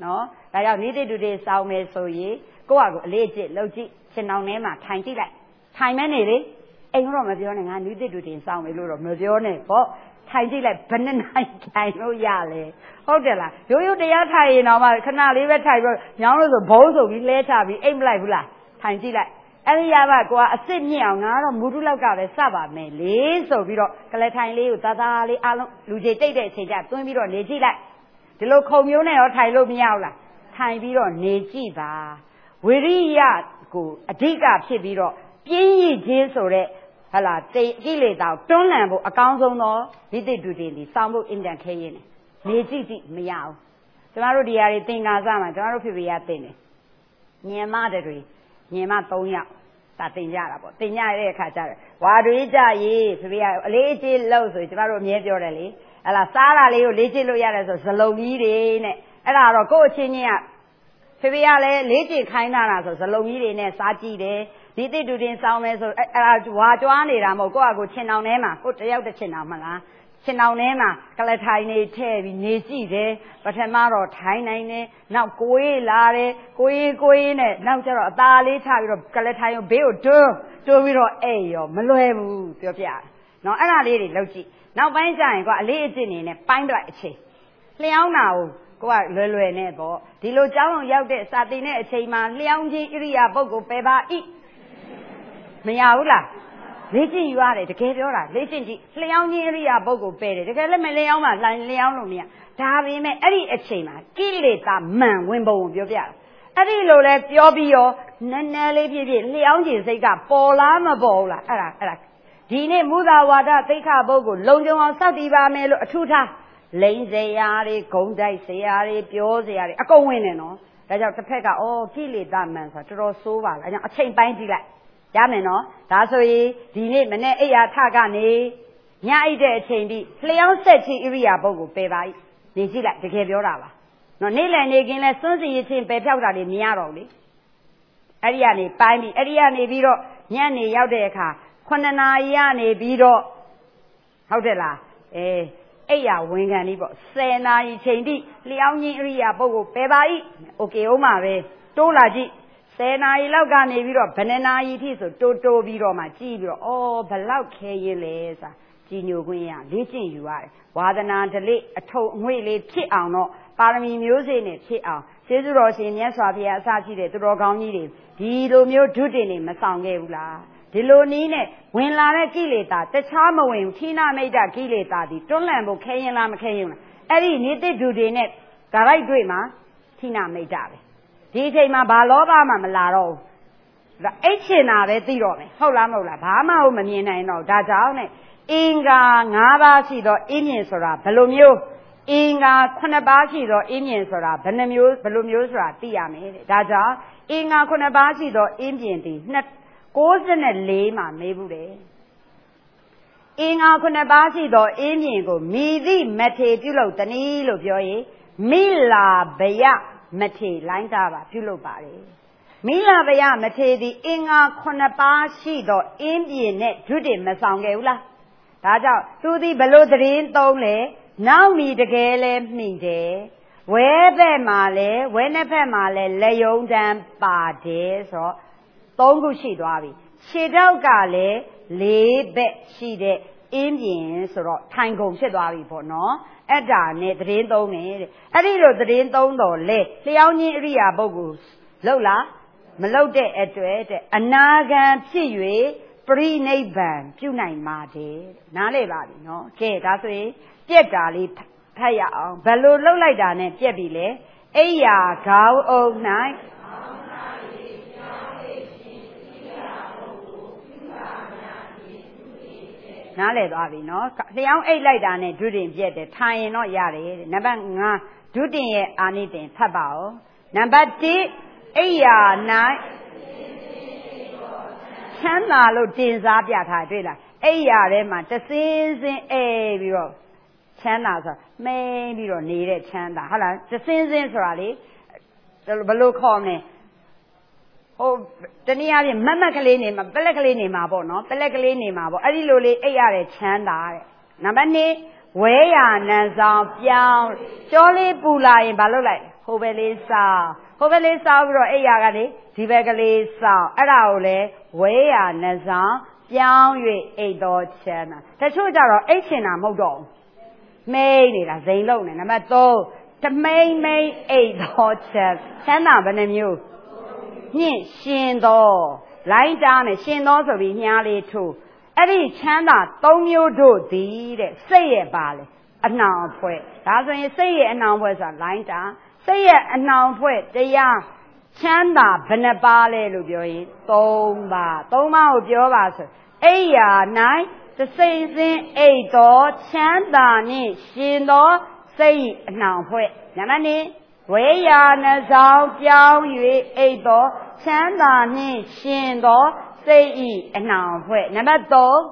ဒါကြောင့်နိတိတူတွေစောင်းမယ်ဆိုရင်ကိုယ့်ဟာကိုအလေးကျင့်လုပ်ကြည့်ရှင်အောင်ထဲမှာထိုင်ကြည့်လိုက်ထိုင်မဲနေလေအိမ်တော့မပြောနဲ့ငါနိတိတူတွေစောင်းမယ်လို့တော့မပြောနဲ့ပေါ့ထိုင်ကြည့်လိုက်ဘယ်နှစ်နိုင်ထိုင်လို့ရလဲဟုတ်တယ်လားရိုးရိုးတရားထိုင်ရင်တော့မှခဏလေးပဲထိုင်ပြီးညောင်းလို့ဆိုဘုံဆိုပြီးလှဲချပြီးအိမ်မလိုက်ဘူးလားထိုင်ကြည့်လိုက်အဲ့ဒီရပါကွာအစ်စ်မြင့်အောင်ငါတော့မူထုလောက်ကပဲစပါမယ်လေဆိုပြီးတော့ကလေးထိုင်လေးကိုသာသာလေးအားလုံးလူကြီးတိတ်တဲ့အချိန်ကျသွင်းပြီးတော့နေကြည့်လိုက်ဒီလိုခုံမျိုးနဲ့ရောထိုင်လို့မရဘူးလားထိုင်ပြီးတော့နေကြည့်ပါဝိရိယကိုအဓိကဖြစ်ပြီးတော့ပြင်းရည်ခြင်းဆိုတဲ့ဟလာတိတ်ကိလေသာတွန်းလှန်ဖို့အကောင်းဆုံးသောနိတိတူတင်ဒီစောင်းဖို့အင်တန်ခဲရင်နေကြည့်ကြည့်မရဘူးကျမတို့ဒီဟာတွေသင်္ကာစမှာကျမတို့ဖေဖေရတင်တယ်ညင်မတွေညင်မသုံးယောက်ဒါတင်ကြတာပေါ့တင်ကြရတဲ့အခါကျတော့ဝါတွေကြရေးဖေဖေကအလေးအကျင့်လို့ဆိုကျမတို့အမြဲပြောတယ်လေဟလာစားတာလေးကိုလေးကျင့်လို့ရတယ်ဆိုဇလုံးကြီးတွေနဲ့အဲ့ဒါတော့ကိုယ့်အချင်းချင်းကဖေဖေကလည်းလေးကျင့်ခိုင်းတာဆိုဇလုံးကြီးတွေနဲ့စားကြည့်တယ်ဒီတိတူတင်စောင်းမယ်ဆိုအဲ့ဒါဝါကြွားနေတာမဟုတ်ကိုယ့်အကိုချင်းအောင်ထဲမှာကိုတယောက်တစ်ချင်းအောင်မလားချင်းအောင်ထဲမှာကလထိုင်နေထည့်ပြီးနေကြည့်တယ်ပထမတော့ထိုင်နိုင်တယ်နောက်ကိုယ်ရေးလာတယ်ကိုယ်ရေးကိုယ်ရေးနဲ့နောက်ကျတော့အသားလေးချပြီးတော့ကလထိုင်ကိုဘေးကိုတွန်းတွန်းပြီးတော့အဲ့ရောမလွယ်ဘူးပြောပြနော်အဲ့ဒါလေးတွေလုပ်ကြည့်နောက်ပိုင်းကျရင်ကွာအလေးအကျင့်နေနဲ့ပိုင်းပလိုက်အချိန်လျှောင်းတာကိုကိုကလွယ်လွယ်နဲ့ပေါ့ဒီလိုကြောင်းအောင်ရောက်တဲ့စာတင်တဲ့အချိန်မှာလျှောင်းခြင်းဣရိယာပုဂ္ဂိုလ်ပယ်ပါဤမရဘူးလားလေ့ကျင့်ယူရတယ်တကယ်ပြောတာလေ့ကျင့်ကြည့်လျှောင်းခြင်းဣရိယာပုဂ္ဂိုလ်ပယ်တယ်တကယ်လည်းမလျှောင်းမှလှန်လျှောင်းလို့မရဒါပေမဲ့အဲ့ဒီအချိန်မှာကိလေသာမှန်ဝင်ပုံကိုပြောပြတာအဲ့ဒီလိုလဲပြောပြီးရောနည်းနည်းလေးပြည့်ပြည့်လျှောင်းခြင်းစိတ်ကပေါ်လားမပေါ်ဘူးလားအဲ့ဒါအဲ့ဒါဒီနေ့မူသာဝါဒသိက္ခာပုဂ္ဂိုလ်လုံခြုံအောင်စောင့်တည်ပါမယ်လို့အထူးထားလိန်စရာတွေဂုံတိုက်စရာတွေပြောစရာတွေအကုန်ဝင်နေနော်ဒါကြောင့်တစ်ဖက်ကဩကိလေသာမှန်ဆိုတာတော်တော်ဆိုးပါလားအဲကြောင့်အချိန်ပိုင်းကြည့်လိုက်ရမယ်နော်ဒါဆိုရင်ဒီနေ့မနေ့အိယာထကနေညအိတ်တဲ့အချိန်ထိလျှောင်းဆက်ချင်းဣရိယာပုဂ္ဂိုလ်ပယ်ပါနေကြည့်လိုက်တကယ်ပြောတာပါနော်နေ့လည်နေခင်းလဲစွန့်စီရချင်းပယ်ဖြောက်တာတွေမရတော့လေအဲ့ဒီကနေပိုင်းပြီးအဲ့ဒီကနေပြီးတော့ညနေရောက်တဲ့အခါခုနှစ်နာရီကနေပြီးတော့ဟုတ်တယ်လားအဲအဲ့ရဝင်ခံလေးပေါ့ဆယ်နာရီချိန်ထိလျှောင်းချင်းဣရိယာပုဂ္ဂိုလ်ပယ်ပါ၏โอเคဦးမှာပဲတိုးလာကြည့်ဆယ်နာရီလောက်ကနေပြီးတော့ဘယ်နှစ်နာရီထိဆိုတိုးတိုးပြီးတော့မှကြည့်ပြီးတော့အော်ဘလောက်ခဲရင်လဲစာကြည်ညိုခွင့်ရလေ့ကျင့်ယူရတယ်ဝါဒနာဓလေ့အထုံအငွေ့လေးဖြစ်အောင်တော့ပါရမီမျိုးစေ့နဲ့ဖြစ်အောင်ကျေးဇူးတော်ရှင်မြတ်စွာဘုရားအစရှိတဲ့သူတော်ကောင်းကြီးတွေဒီလိုမျိုးဒုတင်နေမဆောင်ခဲ့ဘူးလားဒီလိုနည်းနဲ့ဝင်လာတဲ့ကိလေသာတခြားမဝင်ဌိနမိတ်တကိလေသာဒီတွန်းလှန်ဖို့ခဲရင်လားမခဲရင်လားအဲ့ဒီနိတိဒုတွေနဲ့ဒါလိုက်တွေ့မှာဌိနမိတ်တပဲဒီအချိန်မှာဘာလောဘမှမလာတော့ဘူးဒါအိတ်ချင်တာပဲသိတော့မယ်ဟုတ်လားမဟုတ်လားဘာမှမမြင်နိုင်တော့ဒါကြောင့်နဲ့အင်္ဂါ၅ပါးရှိသောအင်းမြင်ဆိုတာဘယ်လိုမျိုးအင်္ဂါခုနှစ်ပါးရှိသောအင်းမြင်ဆိုတာဘယ်နှမျိုးဘယ်လိုမျိုးဆိုတာသိရမယ်တဲ့ဒါကြောင့်အင်္ဂါခုနှစ်ပါးရှိသောအင်းမြင်ဒီနှစ်ကိုးနဲ့လေးမှာမေးဘူးတယ်အင်္ဂါခုနှစ်ပါးရှိသောအင်းမြင်ကိုမိသည့်မထေပြုလုပ်တနည်းလို့ပြောရင်မိလာဘယမထေလိုင်းသားပါပြုလုပ်ပါတယ်မိလာဘယမထေသည်အင်္ဂါခုနှစ်ပါးရှိသောအင်းမြင်နဲ့ဒုတိမဆောင်ခဲ့ဘူးလားဒါကြောင့်သူသည်ဘလို့သတင်းသုံးလဲနောက်မီတကယ်လဲမှီတယ်ဝဲဘက်မှာလဲဝဲနှစ်ဖက်မှာလဲလက်ယုံတန်းပါတယ်ဆိုတော့သုံးခုရှိသွားပြီခြေထောက်ကလည်းလေးဘက်ရှိတဲ့အင်းပြင်ဆိုတော့ထိုင်ကုန်ဖြစ်သွားပြီပေါ့နော်အဲ့ဒါနဲ့သတင်းသုံးတယ်တဲ့အဲ့ဒီလိုသတင်းသုံးတော့လေလျှောင်းချင်းအရိယာပုဂ္ဂိုလ်လောက်လားမလောက်တဲ့အတွက်တဲ့အနာဂံဖြစ်၍ပရိနိဗ္ဗာန်ပြုနိုင်ပါတယ်နားလေပါပြီနော်ကဲဒါဆိုရင်ပြက်တာလေးဖတ်ရအောင်ဘယ်လိုလှုပ်လိုက်တာနဲ့ပြက်ပြီလဲအိယာခေါင်းအုံ၌နားလည်သွားပြီနော်လျှောင်းအိတ်လိုက်တာနဲ့ဒုတင်ပြက်တယ်ထိုင်ရင်တော့ရတယ်နံပါတ်၅ဒုတင်ရဲ့အာနိသင်ဖတ်ပါဦးနံပါတ်၁အိယာ၌ချမ်းသာလို့တင်စားပြထားတွေ့လားအိယာထဲမှာတစင်းစင်းအဲပြီးတော့ချမ်းသာဆိုမှိန်ပြီးတော့နေတဲ့ချမ်းသာဟုတ်လားတစင်းစင်းဆိုတာလေဘယ်လိုခေါ်မလဲဟိုတနည်းအားဖြင့်မတ်မတ်ကလေးနေမှာပလက်ကလေးနေမှာပေါ့နော်ပလက်ကလေးနေမှာပေါ့အဲ့ဒီလိုလေးအိပ်ရတဲ့ချမ်းသာတဲ့နံပါတ်၂ဝဲရနန်းဆောင်ပြောင်းကြောလေးပူလာရင်ဘာလုပ်လိုက်ဟဟိုဘက်လေးစောင်းဟိုဘက်လေးစောင်းပြီးတော့အိယာကနေဒီဘက်ကလေးစောင်းအဲ့ဒါကိုလေဝေးရနှဆောင်ပြောင်း၍အိတ်တော်ချမ်းသာတချို့ကြတော့အိတ်ချင်တာမဟုတ်တော့မိန်နေတာဇိမ်လုံးနေနံပါတ်သုံးတမိန်မိန်အိတ်တော်ချမ်းချမ်းသာဘယ်နှမျိုးညင့်ရှင်တော်လိုင်းတားနဲ့ရှင်တော်ဆိုပြီးညားလေးထိုးအဲ့ဒီချမ်းသာသုံးမျိုးတို့သည်တဲ့စိတ်ရဲ့ပါလေအနှောင်အဖွဲ့ဒါဆိုရင်စိတ်ရဲ့အနှောင်အဖွဲ့ဆိုတာလိုင်းတာစိတ်ရဲ့အနှောင်အဖွဲ့တရားချမ်းသာဘယ်နှပါလဲလို့ပြောရင်သုံးပါသုံးပါကိုပြောပါဆိုအိယာ၌တစိမ့်စင်းအိတ်တော်ချမ်းသာနှင့်ရှင်သောစိတ်အနှောင်အဖွဲ့နံပါတ်နှစ်ဝေးရာနှဆောင်ပြောင်း၍အိတ်တော်ချမ်းသာနှင့်ရှင်သောစိတ်ဤအနှောင်အဖွဲ့နံပါတ်သုံး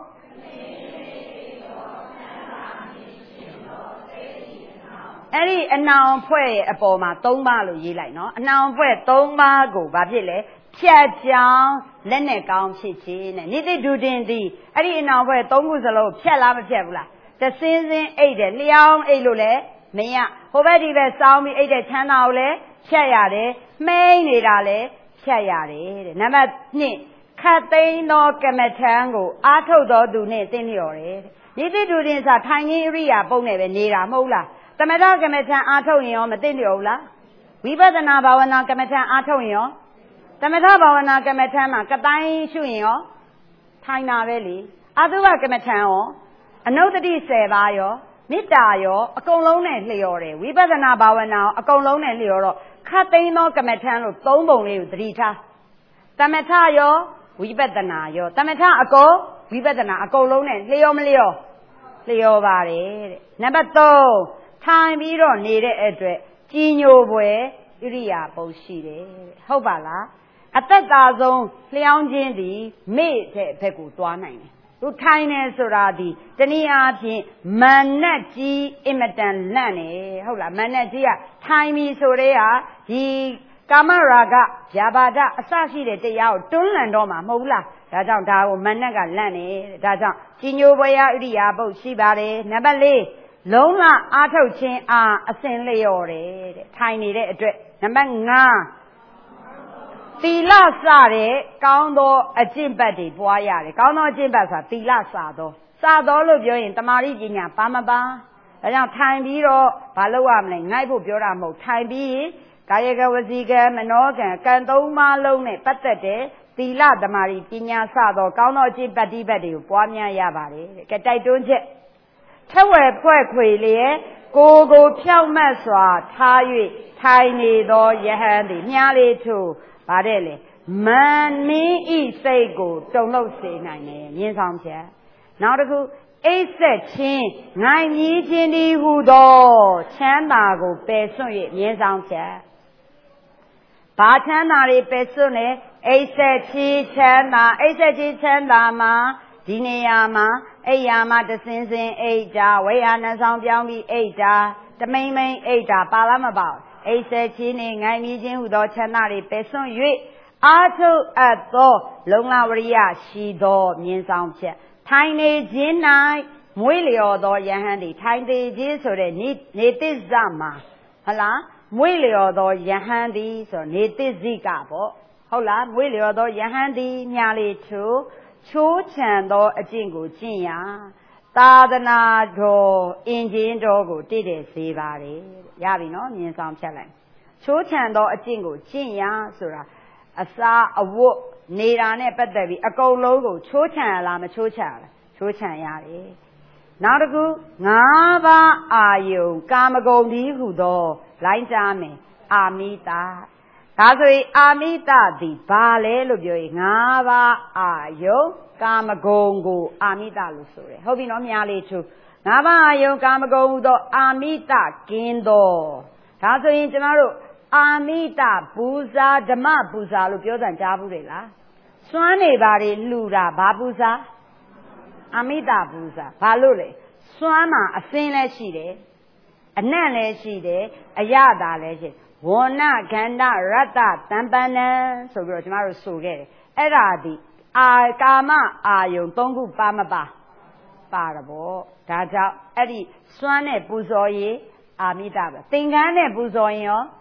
အဲ့ဒီအနှောင်အဖွဲ့ရဲ့အပေါ်မှာသုံးပါလို့ရေးလိုက်နော်အနှောင်အဖွဲ့သုံးပါကိုဘာဖြစ်လဲဖြတ်ကြောင်းလက်နဲ့ကောင်းဖြစ်ခြင်းနဲ့နိတိဒုတင်သည်အဲ့ဒီအနှောင်အဖွဲ့သုံးခုစလုံးဖြတ်လားမဖြတ်ဘူးလားတစင်းစင်းအိတ်တယ်လျှောင်းအိတ်လို့လဲမရဟိုဘက်ဒီဘက်စောင်းပြီးအိတ်တဲ့ချမ်းသာကိုလဲဖြတ်ရတယ်မှိန်နေတာလဲဖြတ်ရတယ်တဲ့နံပါတ်နှစ်ခတ်သိမ်းသောကမ္မထံကိုအာထုတ်တော်သူနဲ့သိလျော်တယ်တဲ့နိတိဒုတင်ဆိုထိုင်ခြင်းအရိယာပုံနဲ့ပဲနေတာမဟုတ်လားသမထကမ္မထံအာထုတ်ရင်ရောမသိလျော်ဘူးလားဝိပဿနာဘာဝနာကမ္မထံအာထုတ်ရင်ရောသမထဘာဝနာကမ္မထံမှာကတိုင်းရှုရင်ရောထိုင်တာပဲလေအတုဝကမ္မထံရောအနုတ္တိဆယ်ပါးရောမေတ္တာရောအကုန်လုံးနဲ့လျော်တယ်ဝိပဿနာဘာဝနာအကုန်လုံးနဲ့လျော်တော့ခတ်သိမ်းသောကမ္မထံလို့သုံးပုံလေးကိုသတိထားသမထရောဝိပဿနာရောသမထအကုန်ဝိပဿနာအကုန်လုံးနဲ့လျော်မလျော်လျော်ပါတယ်တဲ့နံပါတ်သုံးထိုင်ပြီးတော့နေတဲ့အတွက်ကြီးညိုပွဲဣရိယာပုရှိတယ်ဟုတ်ပါလားအသက်သာဆုံးလျှောင်းခြင်းသည်မေ့တဲ့ဘက်ကိုသွားနိုင်တယ်သူထိုင်နေဆိုတာဒီတနည်းအားဖြင့်မာနကြီးအင်မတန်လန့်နေဟုတ်လားမာနကြီးကထိုင်ပြီဆိုတဲ့ဟာဒီကာမရာဂဗျာပါဒအစရှိတဲ့တရားကိုတွန်းလှန်တော့မှာမဟုတ်ဘူးလားဒါကြောင့်ဒါကိုမာနကလန့်နေဒါကြောင့်ကြီးညိုပွဲရဣရိယာပုရှိပါတယ်နံပါတ်လေးလုံးလအားထုတ်ခြင်းအားအစဉ်လျော်တယ်တဲ့ထိုင်နေတဲ့အတွက်နံပါတ်ငါးသီလစတဲ့ကောင်းသောအကျင့်ပတ်တွေပွားရတယ်ကောင်းသောအကျင့်ပတ်ဆိုတာသီလစသောစသောလို့ပြောရင်တမာရိပညာပါမပါဒါကြောင့်ထိုင်ပြီးတော့ဘာလုပ်ရမလဲငိုက်ဖို့ပြောတာမဟုတ်ထိုင်ပြီးကာယကဝစီကံမနောကံကံသုံးပါးလုံးနဲ့ပတ်သက်တဲ့သီလတမာရိပညာစသောကောင်းသောအကျင့်ပတ်တိပတ်တွေကိုပွားများရပါတယ်တဲ့ကဲတိုက်တွန်းချက်ထဝယ်ဖွဲ့ခွေလျက်ကိုကိုဖြောက်မတ်စွာထား၍ထိုင်နေသောယဟန်သည်မြားလေးထို့ဗါတဲ့လေမန်မင်းဤစိတ်ကိုတုံလို့စေနိုင်တယ်မြင်းဆောင်ချက်နောက်တစ်ခုအိတ်ဆက်ချင်းငိုင်မြည်ခြင်းဒီဟုသောချမ်းသာကိုပယ်စွန့်၍မြင်းဆောင်ချက်ဘာချမ်းသာတွေပယ်စွန့်လဲအိတ်ဆက်ချင်းချမ်းသာအိတ်ဆက်ချင်းချမ်းသာမှာဒီနေရာမှာအိယာမှာတစင်းစင်းအိတ်တာဝေယနှဆောင်ပြောင်းပြီးအိတ်တာတမိန်မိန်အိတ်တာပါလားမပါအိတ်ဆက်ချင်းနဲ့ငိုင်မြည်ခြင်းဟုသောချမ်းသာတွေပယ်စွန့်၍အာထုအပ်သောလုံလဝရိယရှိသောမြင်းဆောင်ချက်ထိုင်နေခြင်း၌မွေးလျော်သောယဟန်သည်ထိုင်သေးခြင်းဆိုတဲ့နေနေသစ္စာမှာဟုတ်လားမွေးလျော်သောယဟန်သည်ဆိုနေသစ္စိကပေါ့ဟုတ်လားမွေးလျော်သောယဟန်သည်ညာလေးသူချိုးချံသောအကျင့်ကိုကျင့်ရာသာသနာတော်အင်ဂျင်တော်ကိုတည်တယ်စေပါတယ်ရပြီနော်မြင်ဆောင်ဖြတ်လိုက်ချိုးချံသောအကျင့်ကိုကျင့်ရာဆိုတာအစာအဝတ်နေတာနဲ့ပတ်သက်ပြီးအကုန်လုံးကိုချိုးချံရလားမချိုးချံရလားချိုးချံရတယ်နောက်တစ်ခုငါးပါးအာယုံကာမဂုဏ်ဒီဟုသောလိုင်းကြားမယ်အာမိတာဒါဆိုရင်အာမိတသည်ဘာလဲလို့ပြောရင်ငါးပါးအာယုံကာမဂုဏ်ကိုအာမိတလို့ဆိုတယ်ဟုတ်ပြီနော်မြားလေးသူငါးပါးအာယုံကာမဂုဏ်ဟူသောအာမိတကင်းသောဒါဆိုရင်ကျွန်တော်တို့အာမိတပူဇာဓမ္မပူဇာလို့ပြောတဲ့ကြားဘူးလေလားစွမ်းနေပါလေလှူတာဘာပူဇာအာမိတပူဇာဘာလို့လဲစွမ်းမှာအစင်းလည်းရှိတယ်အနံ့လည်းရှိတယ်အရသာလည်းရှိဝဏ္ဏခန္ဓရတ္တတံပန္နံဆိုပြီးတော့ကျမတို့ဆိုခဲ့တယ်အဲ့ဒါဒီအာကာမအာယုံသုံးခုပါမပါပါတော့ဗောဒါကြောင့်အဲ့ဒီစွမ်းနဲ့ပူဇော်ရေးအာမိတပဲသင်္ကန်းနဲ့ပူဇော်ရင်ရော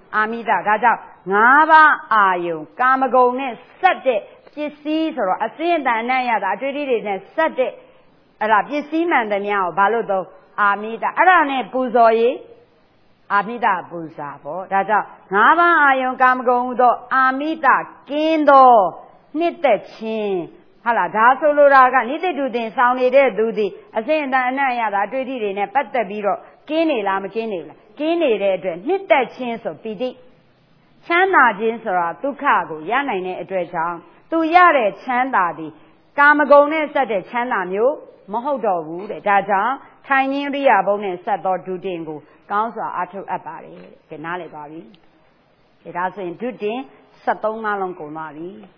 အာမိတဒါကြောင့်ငါးပါးအာယုံကာမဂုဏ်နဲ့ဆက်တဲ့ပစ္စည်းဆိုတော့အစင်းအတန်နဲ့ရတာအတွေ့အထိတွေနဲ့ဆက်တဲ့အဲ့ဒါပစ္စည်းမှန်သမျှကိုဘာလို့တော့အာမိတအဲ့ဒါနဲ့ပူဇော်ရေးအာမိတပူဇာပေါ့ဒါကြောင့်ငါးပါးအာယုံကာမဂုဏ်ဟူသောအာမိတကင်းသောနှစ်သက်ခြင်းဟာလားဒါဆိုလိုတာကနိတိတုတင်ဆောင်နေတဲ့သူသည်အစင်းအတန်အနံ့ရတာအတွေ့အထိတွေနဲ့ပတ်သက်ပြီးတော့ကင်းနေလားမကင်းနေလားကင်းနေတဲ့အတွက်နှစ်သက်ခြင်းဆိုပီတိချမ်းသာခြင်းဆိုတာဒုက္ခကိုရနိုင်တဲ့အတွက်ကြောင့်သူရတဲ့ချမ်းသာသည်ကာမဂုဏ်နဲ့ဆက်တဲ့ချမ်းသာမျိုးမဟုတ်တော့ဘူးတဲ့ဒါကြောင့်ထိုင်ခြင်းရိယာဘုံနဲ့ဆက်သောဒုတင်ကိုကောင်းစွာအားထုတ်အပ်ပါတယ်တဲ့နားလည်ပါပြီဒါဆိုရင်ဒုတင် 73 ပါးလုံးကုန်သွားပြီ